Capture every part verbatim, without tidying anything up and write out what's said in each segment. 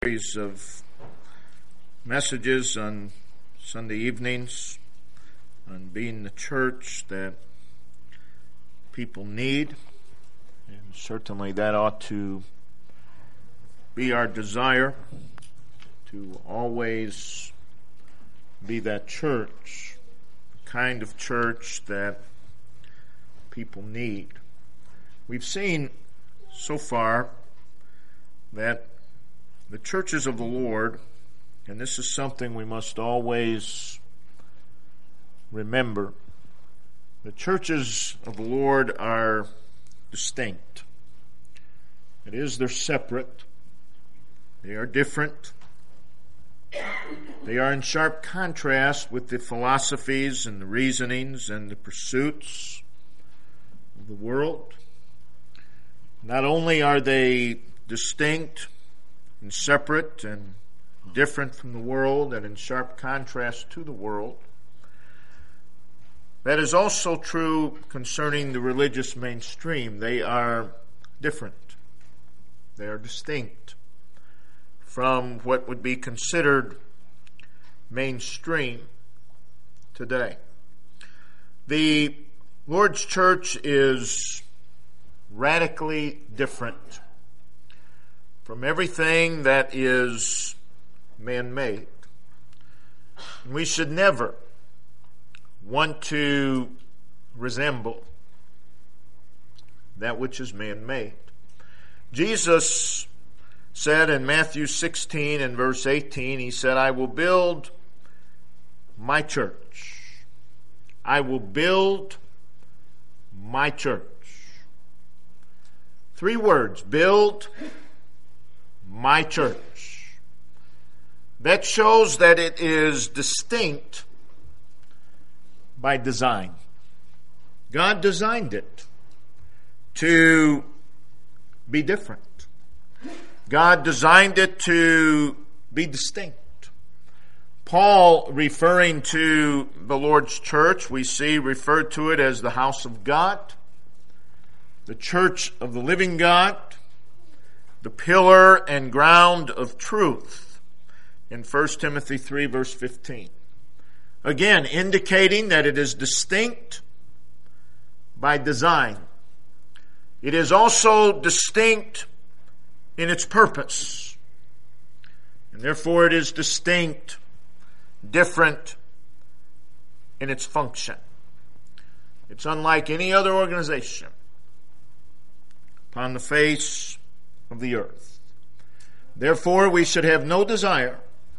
Series of messages on Sunday evenings on being the church that people need, and certainly that ought to be our desire, to always be that church, the kind of church that people need. We've seen so far that the churches of the Lord, and this is something we must always remember, the churches of the Lord are distinct. It is, they're separate. They are different. They are in sharp contrast with the philosophies and the reasonings and the pursuits of the world. Not only are they distinct and separate and different from the world and in sharp contrast to the world, that is also true concerning the religious mainstream. They are different. They are distinct from what would be considered mainstream today. The Lord's church is radically different from everything that is man-made. We should never want to resemble that which is man-made. Jesus said in Matthew sixteen and verse eighteen, He said, I will build my church. I will build my church. Three words: build my church. That shows that it is distinct by design. God designed it to be different. God designed it to be distinct. Paul, referring to the Lord's church, we see referred to it as the house of God, the church of the living God, the pillar and ground of truth in First Timothy three verse fifteen. Again, indicating that it is distinct by design. It is also distinct in its purpose. And therefore it is distinct, different in its function. It's unlike any other organization upon the face of the earth. Therefore, we should have no desire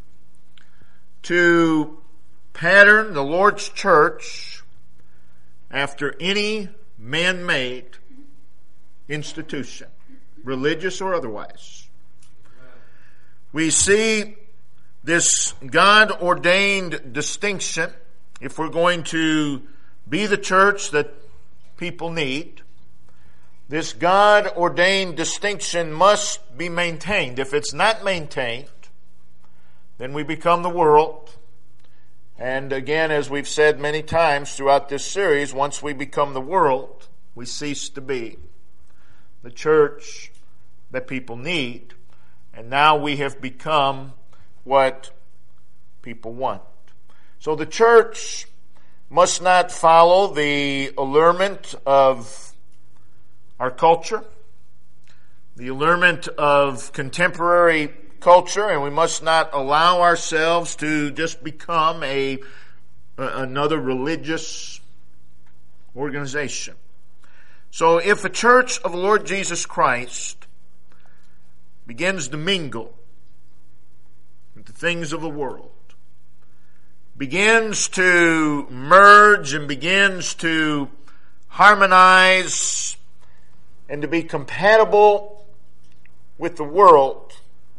to pattern the Lord's church after any man-made institution, religious or otherwise. We see this God-ordained distinction, if we're going to be the church that people need. This God-ordained distinction must be maintained. If it's not maintained, then we become the world. And again, as we've said many times throughout this series, once we become the world, we cease to be the church that people need. And now we have become what people want. So the church must not follow the allurement of our culture, the allurement of contemporary culture, and we must not allow ourselves to just become a another religious organization. So if a church of the Lord Jesus Christ begins to mingle with the things of the world, begins to merge and begins to harmonize and to be compatible with the world,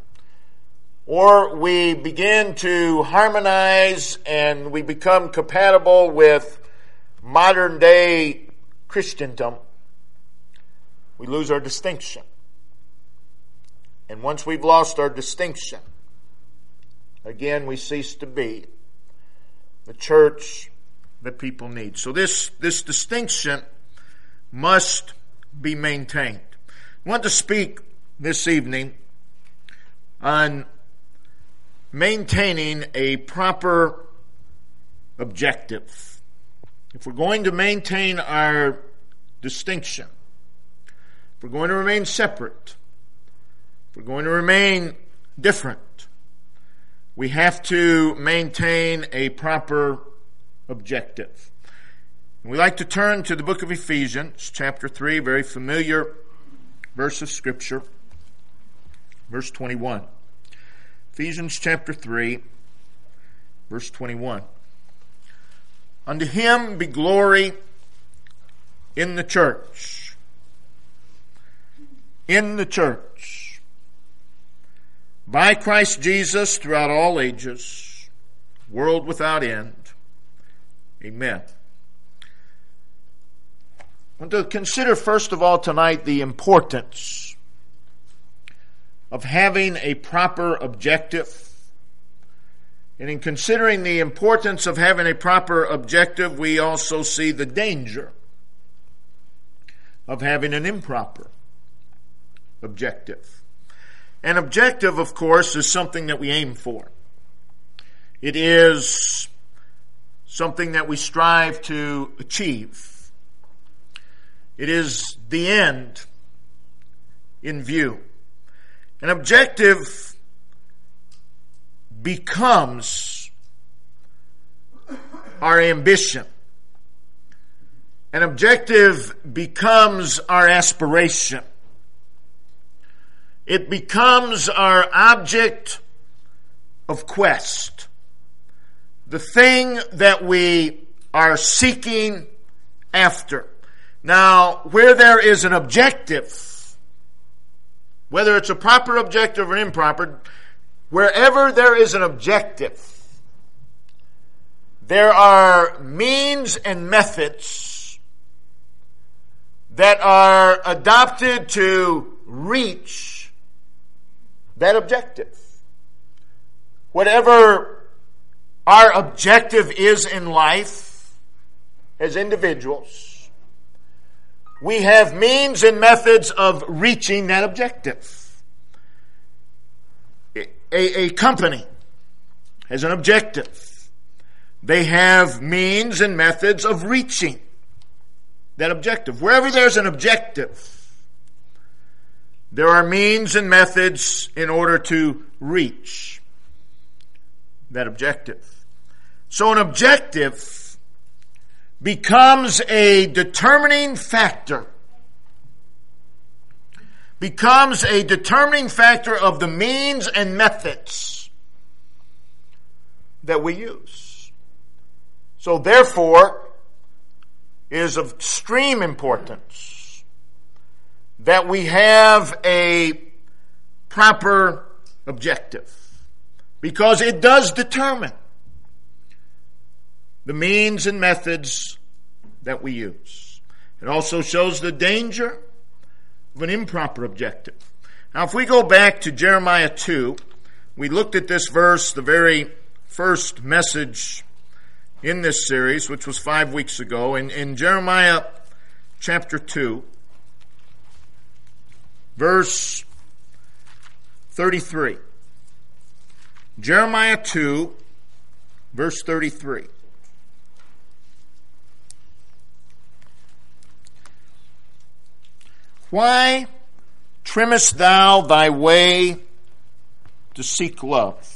or we begin to harmonize and we become compatible with modern day Christendom, we lose our distinction. And once we've lost our distinction, again we cease to be the church that people need. So this, this distinction must be maintained. I want to speak this evening on maintaining a proper objective. If we're going to maintain our distinction, if we're going to remain separate, if we're going to remain different, we have to maintain a proper objective. And we like to turn to the book of Ephesians, chapter three, very familiar verse of Scripture, verse twenty-one. Ephesians chapter three, verse twenty-one. Unto him be glory in the church. In the church. By Christ Jesus throughout all ages, world without end. Amen. I want to consider first of all tonight the importance of having a proper objective. And in considering the importance of having a proper objective, we also see the danger of having an improper objective. An objective, of course, is something that we aim for. It is something that we strive to achieve. It is the end in view. An objective becomes our ambition. An objective becomes our aspiration. It becomes our object of quest. The thing that we are seeking after. Now, where there is an objective, whether it's a proper objective or improper, wherever there is an objective, there are means and methods that are adopted to reach that objective. Whatever our objective is in life as individuals, we have means and methods of reaching that objective. A, a company has an objective. They have means and methods of reaching that objective. Wherever there's an objective, there are means and methods in order to reach that objective. So an objective becomes a determining factor. Becomes a determining factor of the means and methods that we use. So therefore, it is of extreme importance that we have a proper objective, because it does determine the means and methods that we use. It also shows the danger of an improper objective. Now, if we go back to Jeremiah two, we looked at this verse, the very first message in this series, which was five weeks ago, in, in Jeremiah chapter two, verse thirty-three. Jeremiah two, verse thirty-three. Why trimmest thou thy way to seek love?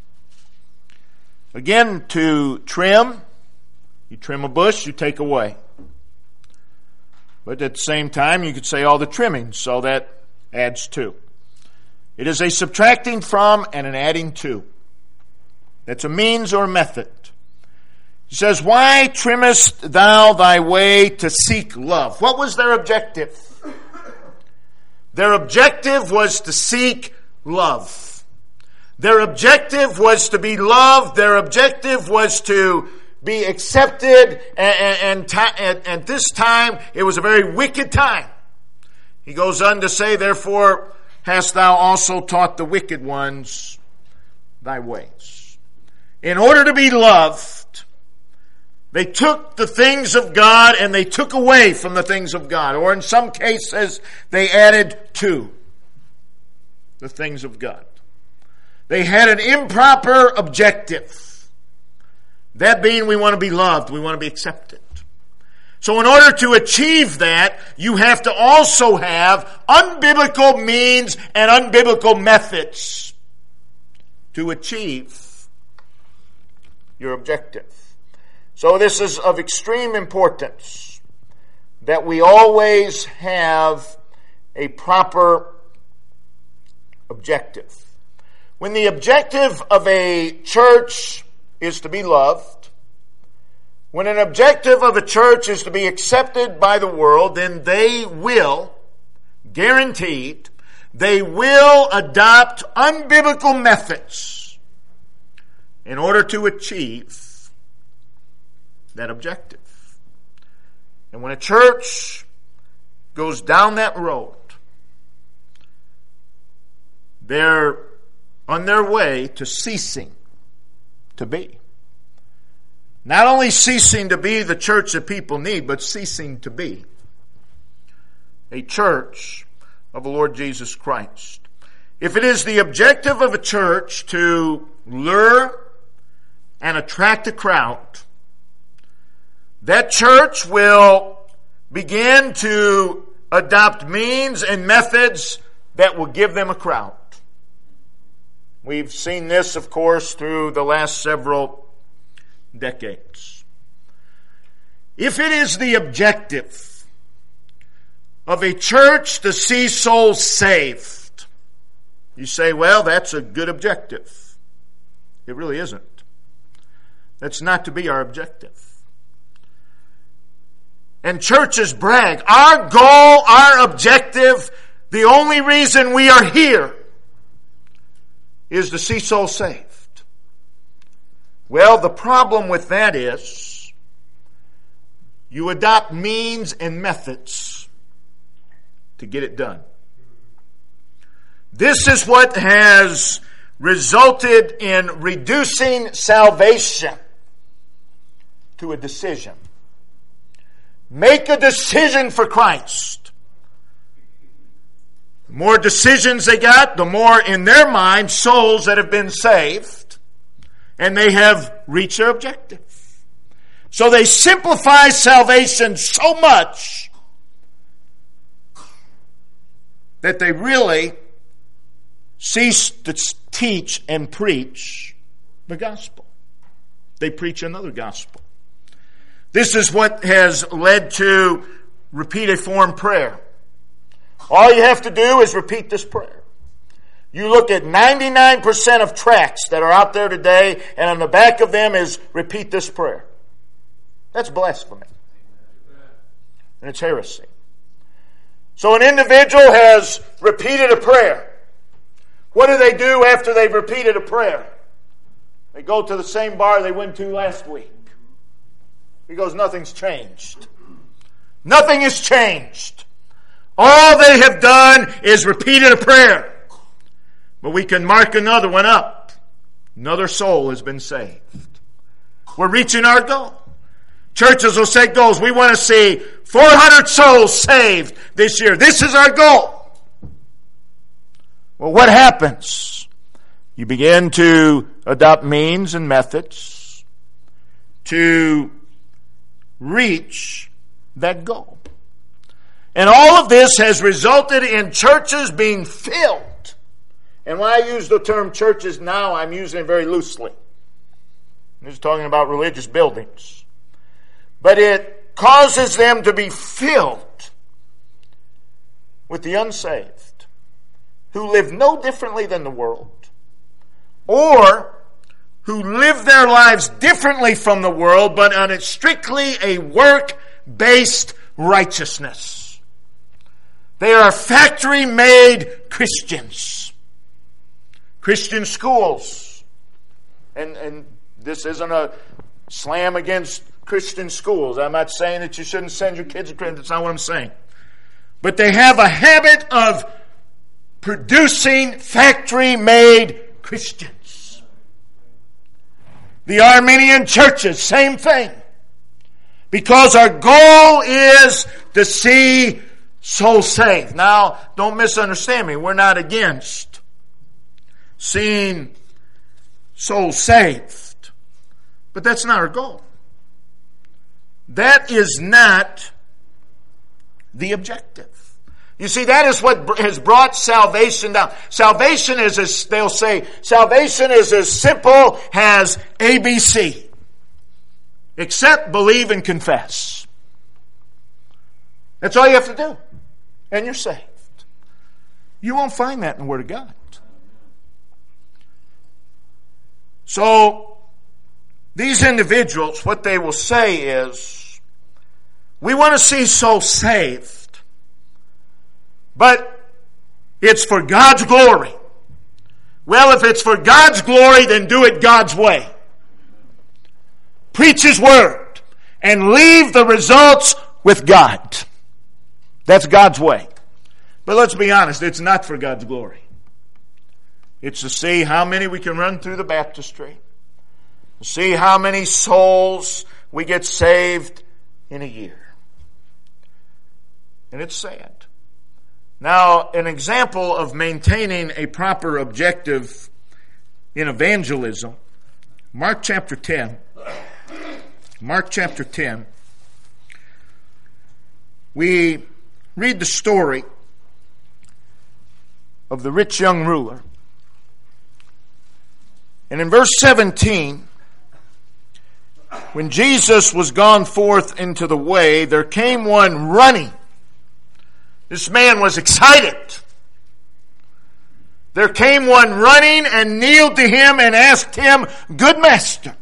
Again, to trim, you trim a bush, you take away. But at the same time, you could say all the trimming, so that adds two. It is a subtracting from and an adding to. That's a means or a method. He says, why trimmest thou thy way to seek love? What was their objective? Their objective was to seek love. Their objective was to be loved. Their objective was to be accepted. And, and, and at this time, it was a very wicked time. He goes on to say, therefore, hast thou also taught the wicked ones thy ways. In order to be loved, they took the things of God and they took away from the things of God. Or in some cases, they added to the things of God. They had an improper objective. That being, we want to be loved, we want to be accepted. So in order to achieve that, you have to also have unbiblical means and unbiblical methods to achieve your objective. So this is of extreme importance that we always have a proper objective. When the objective of a church is to be loved, when an objective of a church is to be accepted by the world, then they will, guaranteed, they will adopt unbiblical methods in order to achieve that objective. And when a church goes down that road, they're on their way to ceasing to be. Not only ceasing to be the church that people need, but ceasing to be a church of the Lord Jesus Christ. If it is the objective of a church to lure and attract a crowd, that church will begin to adopt means and methods that will give them a crowd. We've seen this, of course, through the last several decades. If it is the objective of a church to see souls saved, you say, well, that's a good objective. It really isn't. That's not to be our objective. And churches brag, our goal, our objective, the only reason we are here is to see souls saved. Well, the problem with that is you adopt means and methods to get it done. This is what has resulted in reducing salvation to a decision. Make a decision for Christ. The more decisions they got, the more in their mind souls that have been saved, and they have reached their objective. So they simplify salvation so much that they really cease to teach and preach the gospel. They preach another gospel. This is what has led to repeated form prayer. All you have to do is repeat this prayer. You look at ninety-nine percent of tracts that are out there today, and on the back of them is repeat this prayer. That's blasphemy. And it's heresy. So an individual has repeated a prayer. What do they do after they've repeated a prayer? They go to the same bar they went to last week. He goes, nothing's changed. Nothing has changed. All they have done is repeated a prayer. But we can mark another one up. Another soul has been saved. We're reaching our goal. Churches will set goals. We want to see four hundred souls saved this year. This is our goal. Well, what happens? You begin to adopt means and methods to reach that goal. And all of this has resulted in churches being filled. And when I use the term churches now, I'm using it very loosely. I'm just talking about religious buildings. But it causes them to be filled with the unsaved, who live no differently than the world, or who live their lives differently from the world, but on it strictly a work-based righteousness. They are factory-made Christians. Christian schools. And, and this isn't a slam against Christian schools. I'm not saying that you shouldn't send your kids to Christian. That's not what I'm saying. But they have a habit of producing factory-made Christians. The Armenian churches, same thing. Because our goal is to see souls saved. Now, don't misunderstand me. We're not against seeing souls saved. But that's not our goal. That is not the objective. You see, that is what has brought salvation down. Salvation is, as they'll say, salvation is as simple as A B C. Accept, believe, and confess. That's all you have to do. And you're saved. You won't find that in the Word of God. So, these individuals, what they will say is, we want to see souls saved, but it's for God's glory. Well, if it's for God's glory, then do it God's way. Preach His Word and leave the results with God. That's God's way. But let's be honest, it's not for God's glory. It's to see how many we can run through the baptistry, to see how many souls we get saved in a year. And it's sad. Now, an example of maintaining a proper objective in evangelism, Mark chapter ten. Mark chapter ten. We read the story of the rich young ruler. And in verse seventeen, when Jesus was gone forth into the way, there came one running. This man was excited. There came one running and kneeled to him and asked him, "Good master,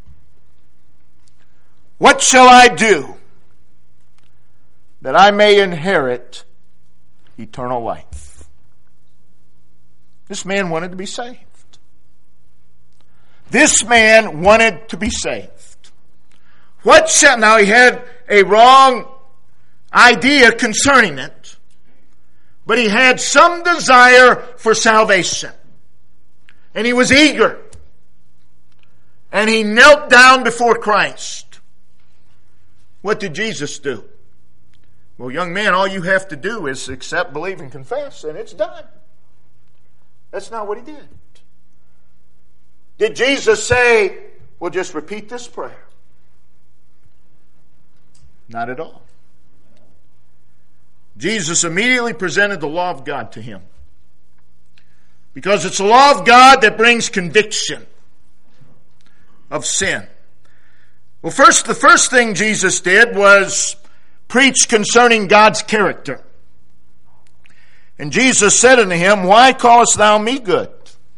what shall I do that I may inherit eternal life?" This man wanted to be saved. This man wanted to be saved. What shall... Now, he had a wrong idea concerning it, but he had some desire for salvation. And he was eager. And he knelt down before Christ. What did Jesus do? Well, young man, all you have to do is accept, believe, and confess, and it's done. That's not what he did. Did Jesus say, well, just repeat this prayer? Not at all. Jesus immediately presented the law of God to him. Because it's the law of God that brings conviction of sin. Well, first, the first thing Jesus did was preach concerning God's character. And Jesus said unto him, "Why callest thou me good?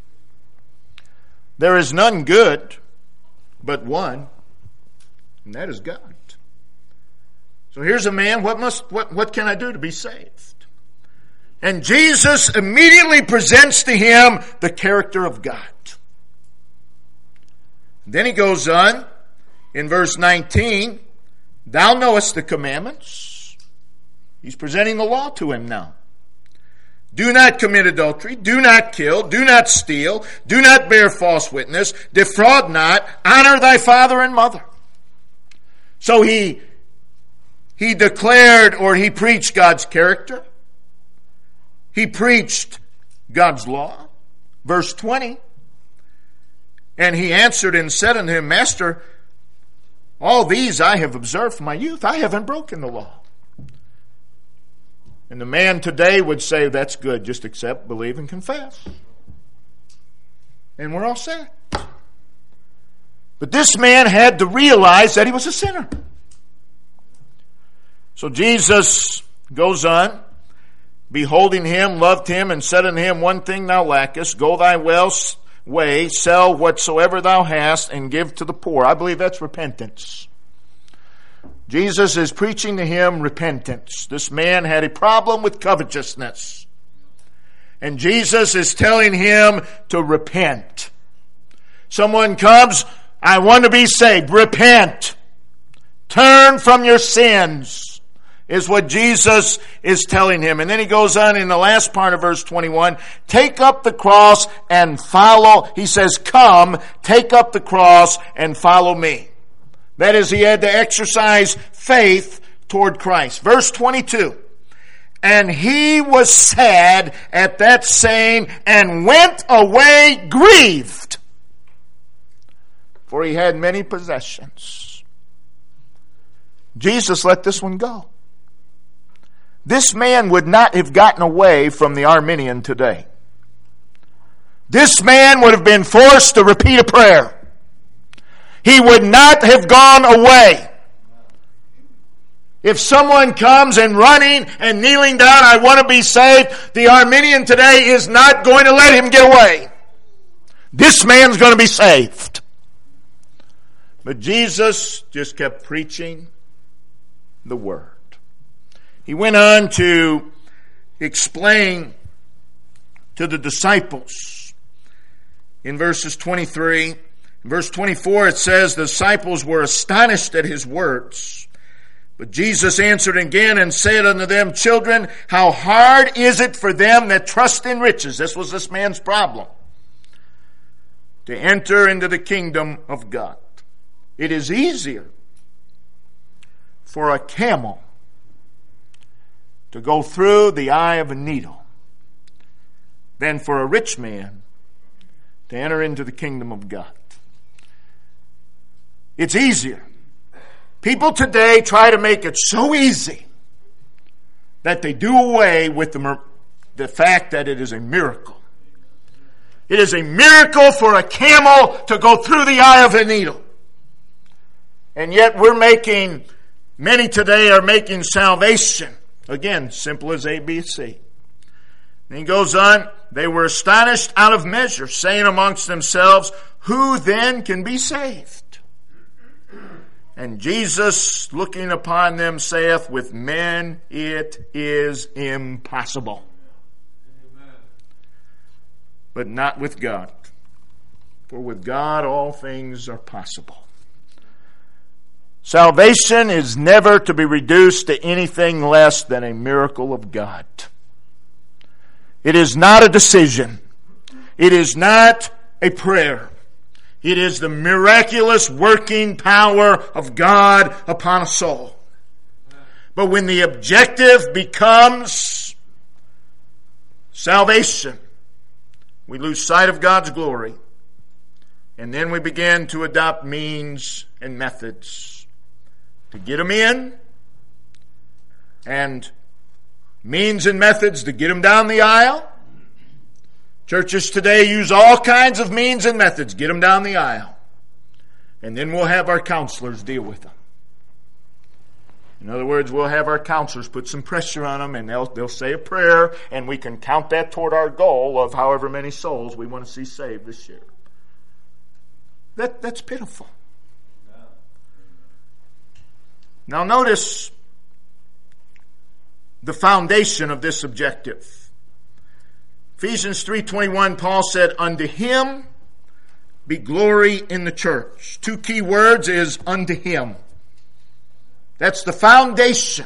There is none good but one, and that is God." So here's a man, what must what, what can I do to be saved? And Jesus immediately presents to him the character of God. Then he goes on in verse nineteen, "Thou knowest the commandments." He's presenting the law to him now. "Do not commit adultery, do not kill, do not steal, do not bear false witness, defraud not, honor thy father and mother." So he, he declared or he preached God's character. He preached God's law. Verse twenty, "And he answered and said unto him, Master, all these I have observed from my youth. I haven't broken the law." And the man today would say, that's good. Just accept, believe, and confess. And we're all set. But this man had to realize that he was a sinner. So Jesus goes on, beholding him, loved him, and said unto him, "One thing thou lackest, go thy way, sell whatsoever thou hast, and give to the poor." I believe that's repentance. Jesus is preaching to him repentance. This man had a problem with covetousness. And Jesus is telling him to repent. Someone comes, "I want to be saved." Repent. Turn from your sins, is what Jesus is telling him. And then he goes on in the last part of verse twenty-one, "Take up the cross and follow." He says, "Come, take up the cross and follow me." That is, he had to exercise faith toward Christ. Verse twenty-two, "And he was sad at that saying, and went away grieved." for he had many possessions. Jesus let this one go. This man would not have gotten away from the Arminian today. This man would have been forced to repeat a prayer. He would not have gone away. If someone comes and running and kneeling down, I want to be saved, the Arminian today is not going to let him get away. This man's going to be saved. But Jesus just kept preaching the word. He went on to explain to the disciples in verses twenty-three. In verse twenty-four it says, the disciples were astonished at his words. But Jesus answered again and said unto them, children, how hard is it for them that trust in riches? This was this man's problem. To enter into the kingdom of God. It is easier for a camel to go through the eye of a needle than for a rich man to enter into the kingdom of God. It's easier. People today try to make it so easy that they do away with the, the fact that it is a miracle. It is a miracle for a camel to go through the eye of a needle. And yet we're making, many today are making salvation, again, simple as A B C. And he goes on, they were astonished out of measure, saying amongst themselves, who then can be saved? And Jesus, looking upon them, saith, with men it is impossible. Amen. But not with God. For with God all things are possible. Salvation is never to be reduced to anything less than a miracle of God. It is not a decision. It is not a prayer. It is the miraculous working power of God upon a soul. But when the objective becomes salvation, we lose sight of God's glory. And then we begin to adopt means and methods to get them in, and means and methods to get them down the aisle. Churches today use all kinds of means and methods. Get them down the aisle. And then we'll have our counselors deal with them. In other words, we'll have our counselors put some pressure on them, and they'll, they'll say a prayer, and we can count that toward our goal of however many souls we want to see saved this year. That, that's pitiful. Now notice the foundation of this objective. Ephesians three twenty-one, Paul said, unto him be glory in the church. Two key words is unto him. That's the foundation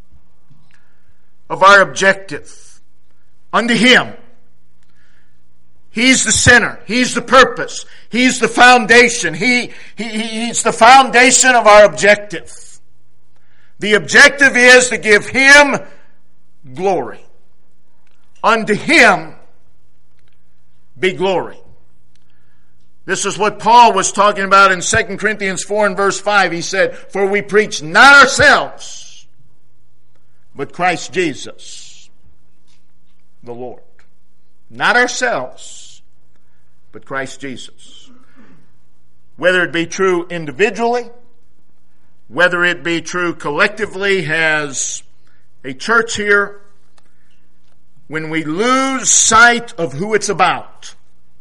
of our objective. Unto him. He's the center. He's the purpose. He's the foundation. He, he, he's the foundation of our objective. The objective is to give him glory. Unto him be glory. This is what Paul was talking about in Second Corinthians four and verse five. He said, for we preach not ourselves, but Christ Jesus, the Lord. Not ourselves, but Christ Jesus. Whether it be true individually, whether it be true collectively as a church here, when we lose sight of who it's about,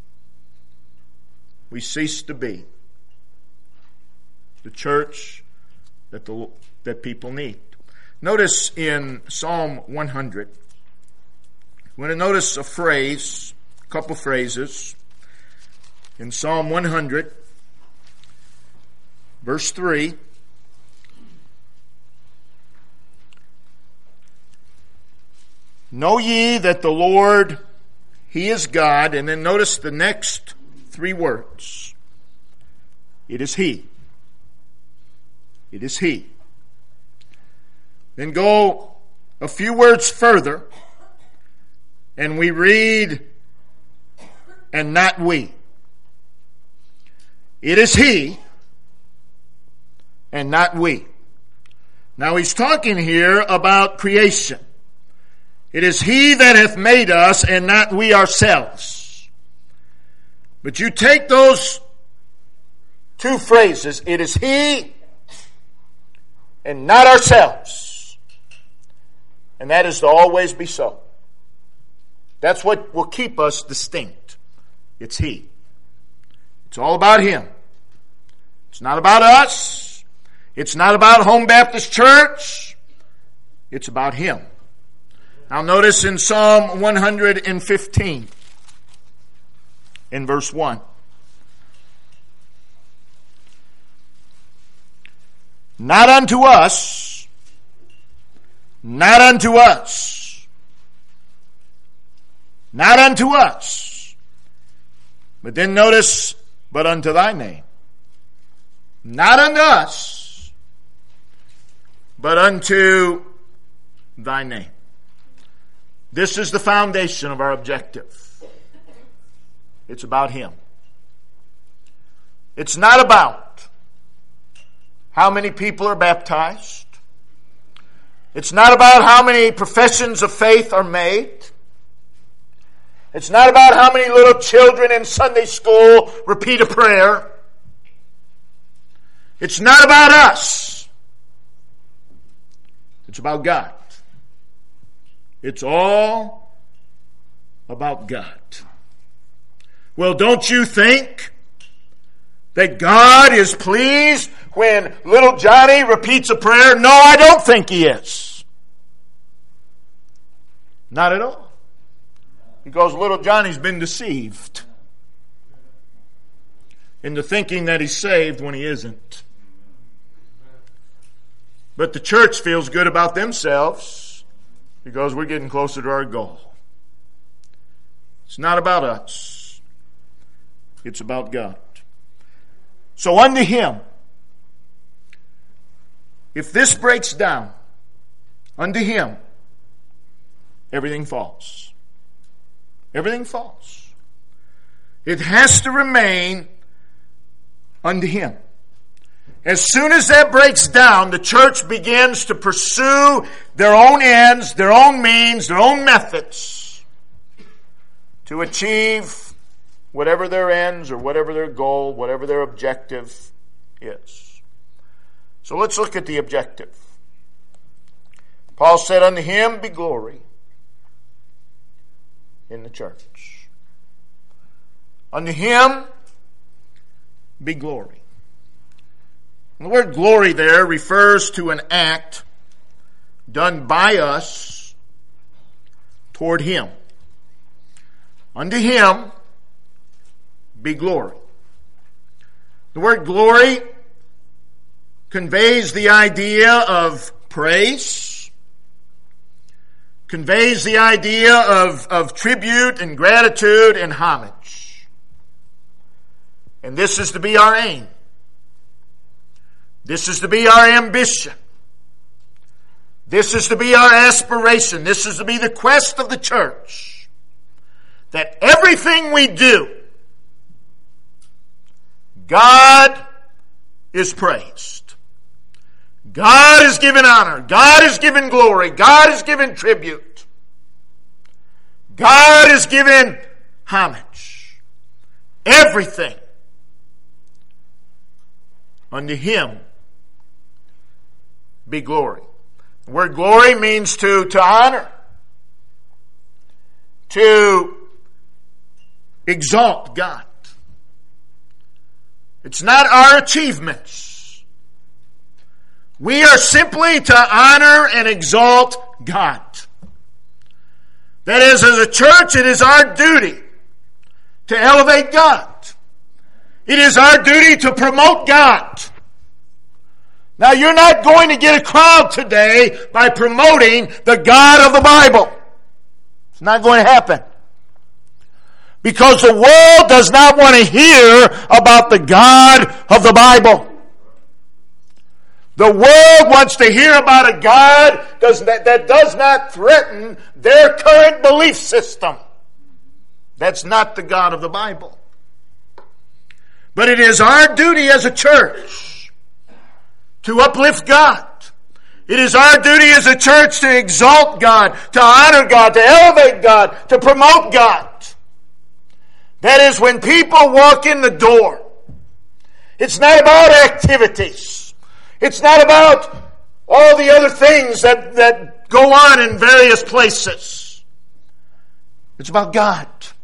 we cease to be the church that the that people need. Notice in Psalm one hundred, we're going to notice a phrase, a couple phrases. In Psalm one hundred, verse three, know ye that the Lord, He is God. And then notice the next three words. It is He. It is He. Then go a few words further, and we read, and not we. It is He and not we. Now he's talking here about creation. It is He that hath made us and not we ourselves. But you take those two phrases, it is He and not ourselves. And that is to always be so. That's what will keep us distinct. It's He. It's all about Him. It's not about us. It's not about Home Baptist Church. It's about Him. Now notice in Psalm one hundred fifteen, in verse one. Not unto us, not unto us, not unto us. But then notice, but unto thy name. Not unto us, but unto thy name. This is the foundation of our objective. It's about Him. It's not about how many people are baptized. It's not about how many professions of faith are made. It's not about how many little children in Sunday school repeat a prayer. It's not about us. It's about God. It's all about God. Well, don't you think that God is pleased when little Johnny repeats a prayer? No, I don't think He is. Not at all. Because little Johnny's been deceived into thinking that he's saved when he isn't. But the church feels good about themselves because we're getting closer to our goal. It's not about us. It's about God. So unto Him, if this breaks down, unto Him, everything falls. Everything falls. It has to remain unto Him. As soon as that breaks down, the church begins to pursue their own ends, their own means, their own methods to achieve whatever their ends or whatever their goal, whatever their objective is. So let's look at the objective. Paul said, unto Him be glory in the church. Unto Him be glory. And the word glory there refers to an act done by us toward Him. Unto Him be glory. The word glory conveys the idea of praise, conveys the idea of, of tribute and gratitude and homage. And this is to be our aim. This is to be our ambition. This is to be our aspiration. This is to be the quest of the church. That everything we do, God is praised. God is given honor. God is given glory. God is given tribute. God is given homage. Everything unto Him be glory. The word glory means to, to honor, to exalt God. It's not our achievements. We are simply to honor and exalt God. That is, as a church, it is our duty to elevate God. It is our duty to promote God. Now, you're not going to get a crowd today by promoting the God of the Bible. It's not going to happen. Because the world does not want to hear about the God of the Bible. The world wants to hear about a God does that, that does not threaten their current belief system. That's not the God of the Bible. But it is our duty as a church to uplift God. It is our duty as a church to exalt God, to honor God, to elevate God, to promote God. That is when people walk in the door. It's not about activities. It's not about all the other things that, that go on in various places. It's about God.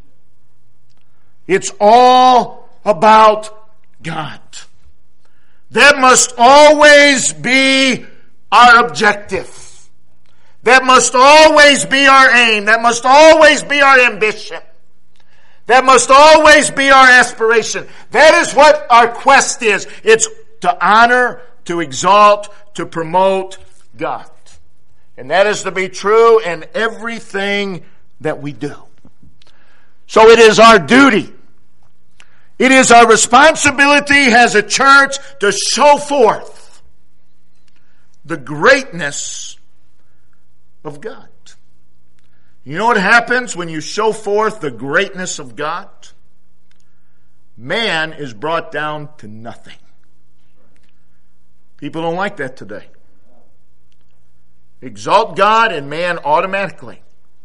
It's all about God. That must always be our objective. That must always be our aim. That must always be our ambition. That must always be our aspiration. That is what our quest is. It's to honor, to exalt, to promote God. And that is to be true in everything that we do. So it is our duty. It is our responsibility as a church to show forth the greatness of God. You know what happens when you show forth the greatness of God? Man is brought down to nothing. People don't like that today. Exalt God and man automatically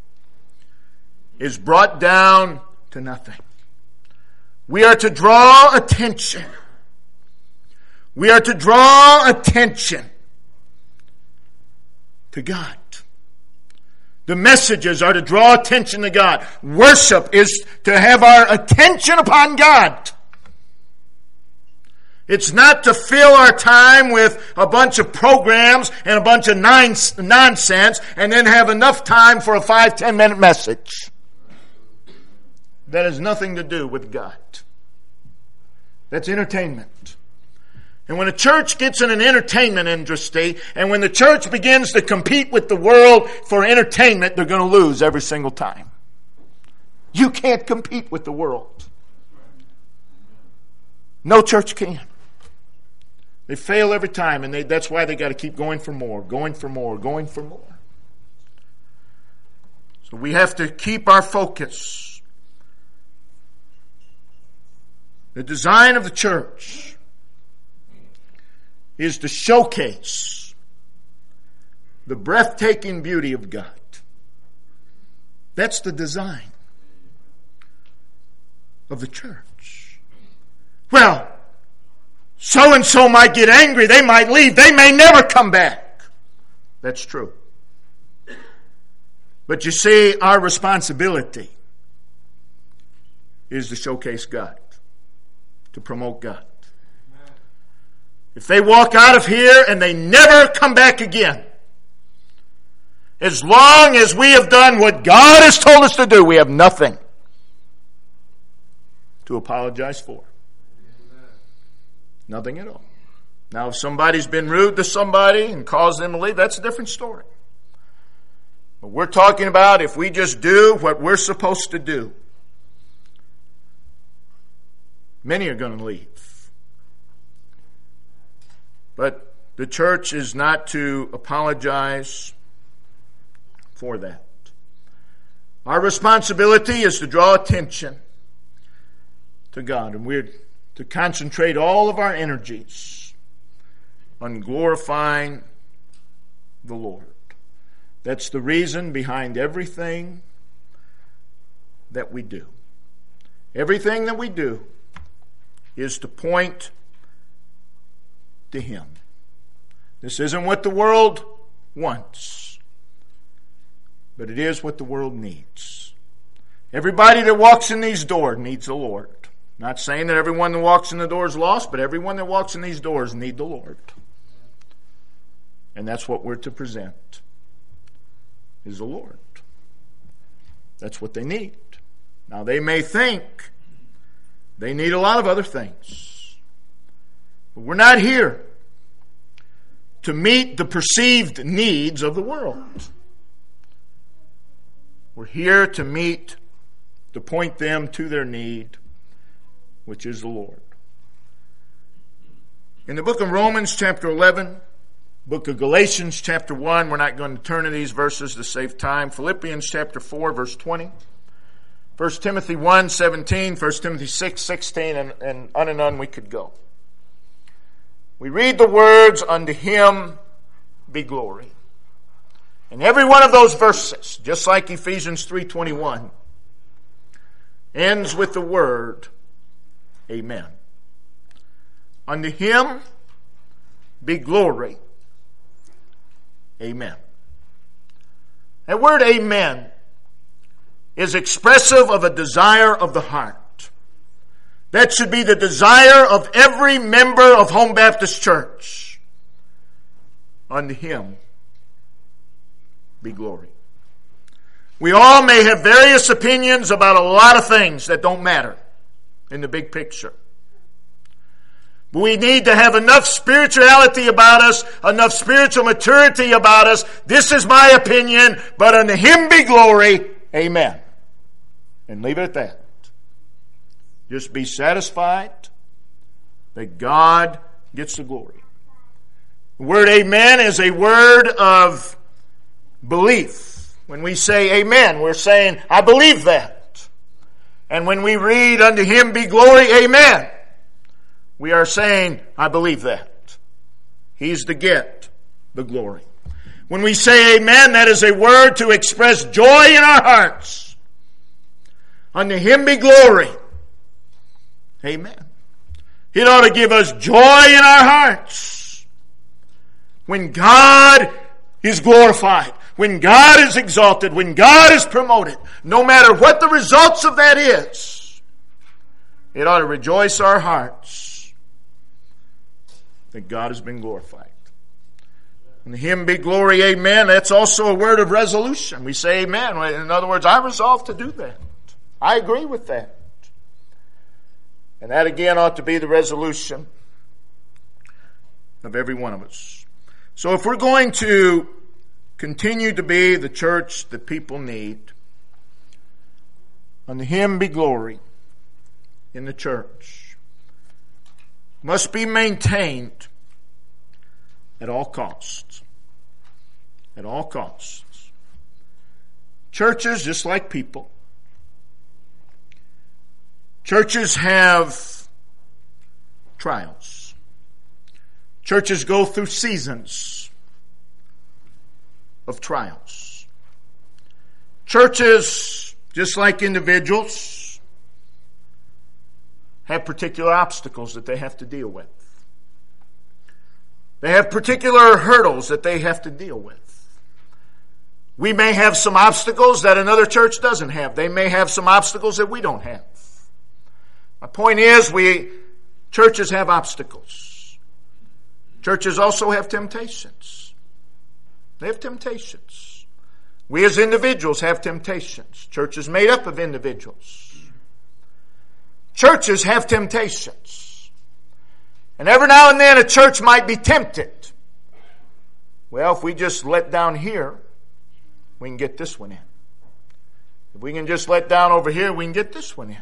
is brought down to nothing. We are to draw attention. We are to draw attention to God. The messages are to draw attention to God. Worship is to have our attention upon God. It's not to fill our time with a bunch of programs and a bunch of nonsense and then have enough time for a five, ten minute message. That has nothing to do with God. That's entertainment. And when a church gets in an entertainment industry, and when the church begins to compete with the world for entertainment, they're going to lose every single time. You can't compete with the world. No church can. They fail every time, and they, that's why they got to keep going for more, going for more, going for more. So we have to keep our focus. The design of the church is to showcase the breathtaking beauty of God. That's the design of the church. Well, so-and-so might get angry. They might leave. They may never come back. That's true. But you see, our responsibility is to showcase God, to promote God. If they walk out of here and they never come back again, as long as we have done what God has told us to do, we have nothing to apologize for. Nothing at all. Now, if somebody's been rude to somebody and caused them to leave, that's a different story. But we're talking about if we just do what we're supposed to do, many are going to leave. But the church is not to apologize for that. Our responsibility is to draw attention to God, and we're to concentrate all of our energies on glorifying the Lord. That's the reason behind everything that we do. Everything that we do is to point to Him. This isn't what the world wants, but it is what the world needs. Everybody that walks in these doors needs the Lord. Not saying that everyone that walks in the door is lost, but everyone that walks in these doors need the Lord. And that's what we're to present, is the Lord. That's what they need. Now, they may think they need a lot of other things. But we're not here to meet the perceived needs of the world. We're here to meet, to point them to their need, which is the Lord. In the book of Romans chapter eleven, book of Galatians chapter one, we're not going to turn to these verses to save time. Philippians chapter four, verse twenty. First Timothy one seventeen, First Timothy six sixteen, and, and on and on we could go. We read the words, unto him be glory. And every one of those verses, just like Ephesians three twenty-one, ends with the word, amen. Unto him be glory. Amen. That word amen is expressive of a desire of the heart. That should be the desire of every member of Home Baptist Church. Unto him be glory. We all may have various opinions about a lot of things that don't matter in the big picture. But we need to have enough spirituality about us, enough spiritual maturity about us. This is my opinion, but unto him be glory. Amen. And leave it at that. Just be satisfied that God gets the glory. The word amen is a word of belief. When we say amen, we're saying, I believe that. And when we read, unto him be glory, amen, we are saying, I believe that. He's to get the glory. When we say amen, that is a word to express joy in our hearts. Unto him be glory. Amen. It ought to give us joy in our hearts when God is glorified, when God is exalted, when God is promoted. No matter what the results of that is, it ought to rejoice our hearts that God has been glorified. And him be glory, amen. That's also a word of resolution. We say amen. In other words, I resolve to do that. I agree with that. And that again ought to be the resolution of every one of us. So if we're going to continue to be the church that people need, unto him be glory in the church, must be maintained at all costs. At all costs. Churches, just like people, churches have trials. Churches go through seasons of trials. Churches, just like individuals, have particular obstacles that they have to deal with. They have particular hurdles that they have to deal with. We may have some obstacles that another church doesn't have. They may have some obstacles that we don't have. My point is, we churches have obstacles. Churches also have temptations. They have temptations. We as individuals have temptations. Church is made up of individuals. Churches have temptations. And every now and then a church might be tempted. Well, if we just let down here, we can get this one in. If we can just let down over here, we can get this one in.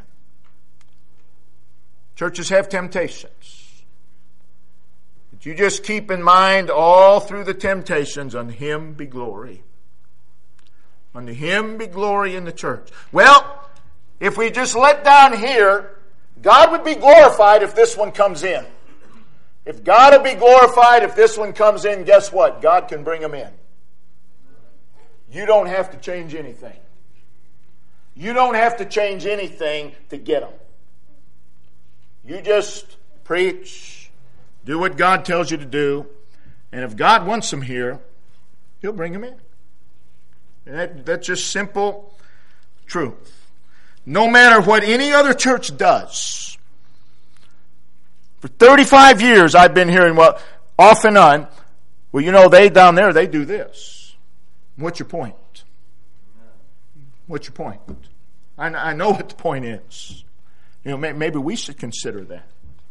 Churches have temptations. But you just keep in mind all through the temptations, unto him be glory. Unto him be glory in the church. Well, if we just let down here, God would be glorified if this one comes in. If God would be glorified if this one comes in, guess what? God can bring them in. You don't have to change anything. You don't have to change anything to get them. You just preach, do what God tells you to do, and if God wants them here, he'll bring them in. And that, that's just simple truth. No matter what any other church does, for thirty-five years I've been hearing, well, off and on, well, you know, they down there, they do this. What's your point? What's your point? I, I know what the point is. You know, maybe we should consider that.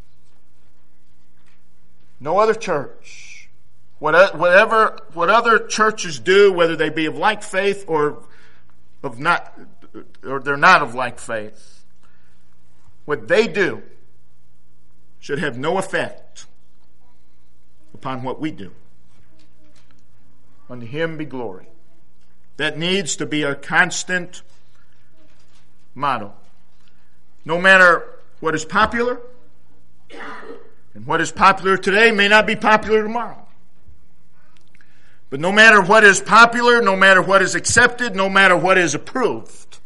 No other church, whatever, what other churches do, whether they be of like faith or of not, or they're not of like faith, what they do should have no effect upon what we do. Unto him be glory. That needs to be a constant motto. No matter what is popular, and what is popular today may not be popular tomorrow. But no matter what is popular, no matter what is accepted, no matter what is approved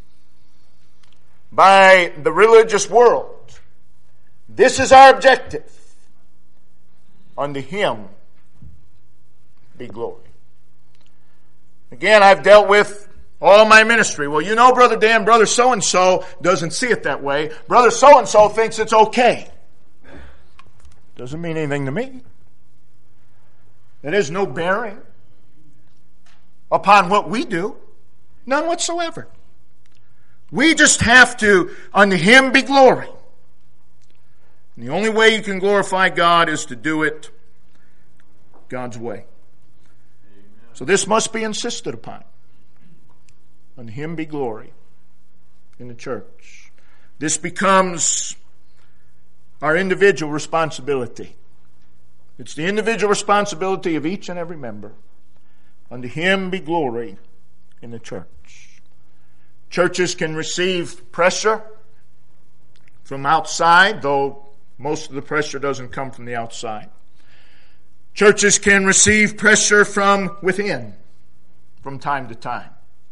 by the religious world, this is our objective. Unto Him be glory. Again, I've dealt with all my ministry. Well, you know, Brother Dan, Brother so-and-so doesn't see it that way. Brother so-and-so thinks it's okay. Doesn't mean anything to me. It has no bearing upon what we do. None whatsoever. We just have to, unto Him be glory. And the only way you can glorify God is to do it God's way. Amen. So this must be insisted upon. Unto Him be glory in the church. This becomes our individual responsibility. It's the individual responsibility of each and every member. Unto Him be glory in the church. Churches can receive pressure from outside, though most of the pressure doesn't come from the outside. Churches can receive pressure from within from time to time.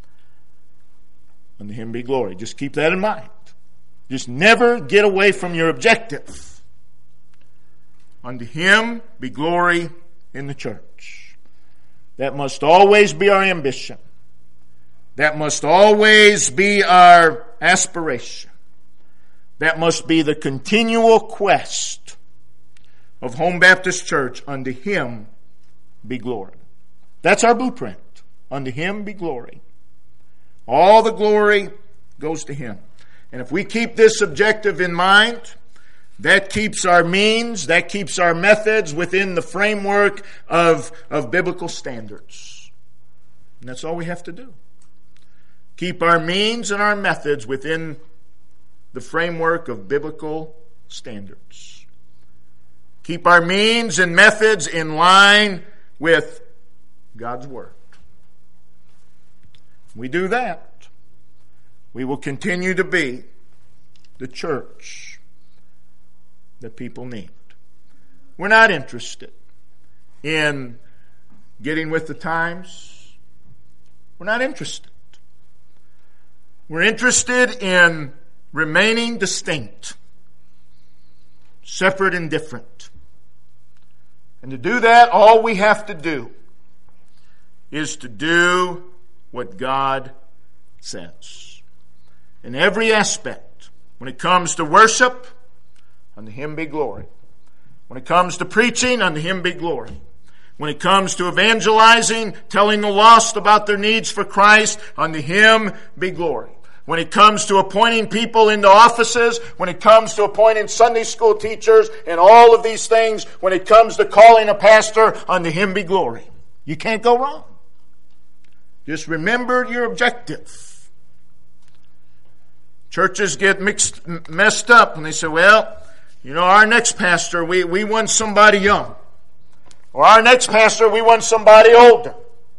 Unto Him be glory. Just keep that in mind. Just never get away from your objective. Unto Him be glory in the church. That must always be our ambition. That must always be our aspiration. That must be the continual quest of Home Baptist Church. Unto Him be glory. That's our blueprint. Unto Him be glory. All the glory goes to Him. And if we keep this objective in mind, that keeps our means, that keeps our methods within the framework of, of biblical standards. And that's all we have to do. Keep our means and our methods within the framework of biblical standards. Keep our means and methods in line with God's Word. If we do that, we will continue to be the church that people need. We're not interested in getting with the times. We're not interested. We're interested in remaining distinct, separate and different. And to do that, all we have to do is to do what God says. In every aspect, when it comes to worship, unto Him be glory. When it comes to preaching, unto Him be glory. When it comes to evangelizing, telling the lost about their needs for Christ, unto Him be glory. When it comes to appointing people into offices, when it comes to appointing Sunday school teachers and all of these things, when it comes to calling a pastor, unto Him be glory. You can't go wrong. Just remember your objective. Churches get mixed, messed up when they say, well, you know, our next pastor, we, we want somebody young. Or our next pastor, we want somebody older.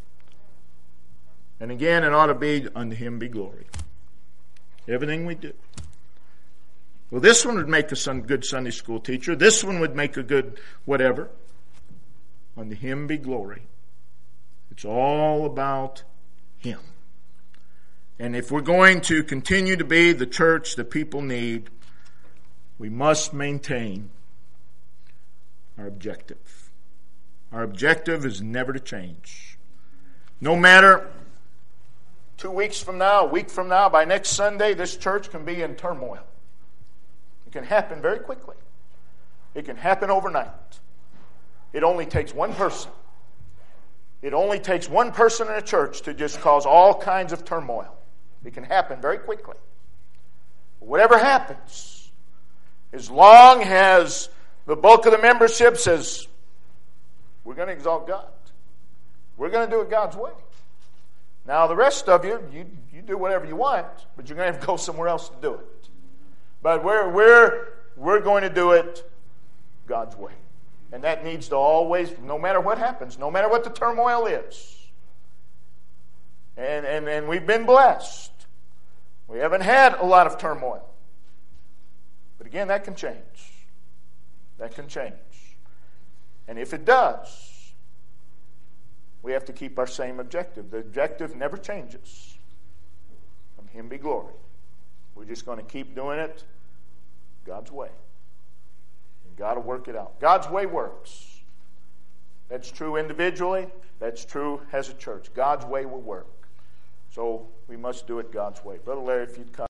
And again, it ought to be, unto Him be glory. Everything we do. Well, this one would make a good Sunday school teacher. This one would make a good whatever. Unto Him be glory. It's all about Him. And if we're going to continue to be the church that people need, we must maintain our objective. Our objective is never to change. No matter two weeks from now, a week from now, by next Sunday, this church can be in turmoil. It can happen very quickly. It can happen overnight. It only takes one person. It only takes one person in a church to just cause all kinds of turmoil. It can happen very quickly. Whatever happens, as long as the bulk of the membership says, we're going to exalt God. We're going to do it God's way. Now, the rest of you, you, you do whatever you want, but you're going to have to go somewhere else to do it. But we're, we're, we're going to do it God's way. And that needs to always, no matter what happens, no matter what the turmoil is. And, and, and we've been blessed We haven't had a lot of turmoil. But again, that can change. That can change. And if it does, we have to keep our same objective. The objective never changes. From Him be glory. We're just going to keep doing it God's way. And God will work it out. God's way works. That's true individually. That's true as a church. God's way will work. So we must do it God's way. Brother Larry, if you'd come.